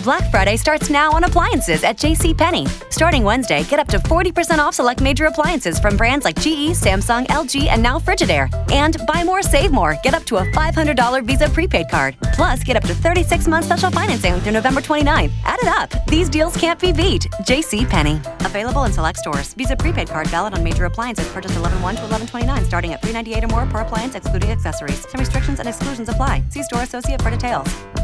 Black Friday starts now on appliances at JCPenney. Starting Wednesday, get up to 40% off select major appliances from brands like GE, Samsung, LG, and now Frigidaire. And buy more, save more. Get up to a $500 Visa prepaid card. Plus, get up to 36-month special financing through November 29th. Add it up. These deals can't be beat. JCPenney. Available in select stores. Visa prepaid card valid on major appliances purchased 11/1 to 11/29, starting at $398 or more per appliance, excluding accessories. Some restrictions and exclusions apply. See store associate for details.